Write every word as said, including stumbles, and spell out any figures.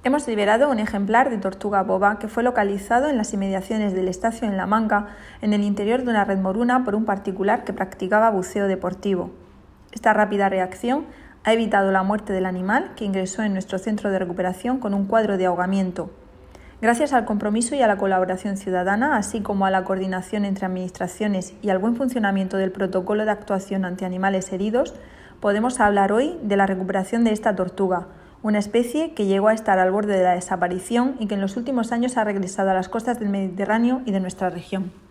Hemos liberado un ejemplar de tortuga boba que fue localizado en las inmediaciones del Estacio en La Manga, en el interior de una red moruna por un particular que practicaba buceo deportivo. Esta rápida reacción ha evitado la muerte del animal, que ingresó en nuestro centro de recuperación con un cuadro de ahogamiento. Gracias al compromiso y a la colaboración ciudadana, así como a la coordinación entre administraciones y al buen funcionamiento del protocolo de actuación ante animales heridos, podemos hablar hoy de la recuperación de esta tortuga, una especie que llegó a estar al borde de la desaparición y que en los últimos años ha regresado a las costas del Mediterráneo y de nuestra región.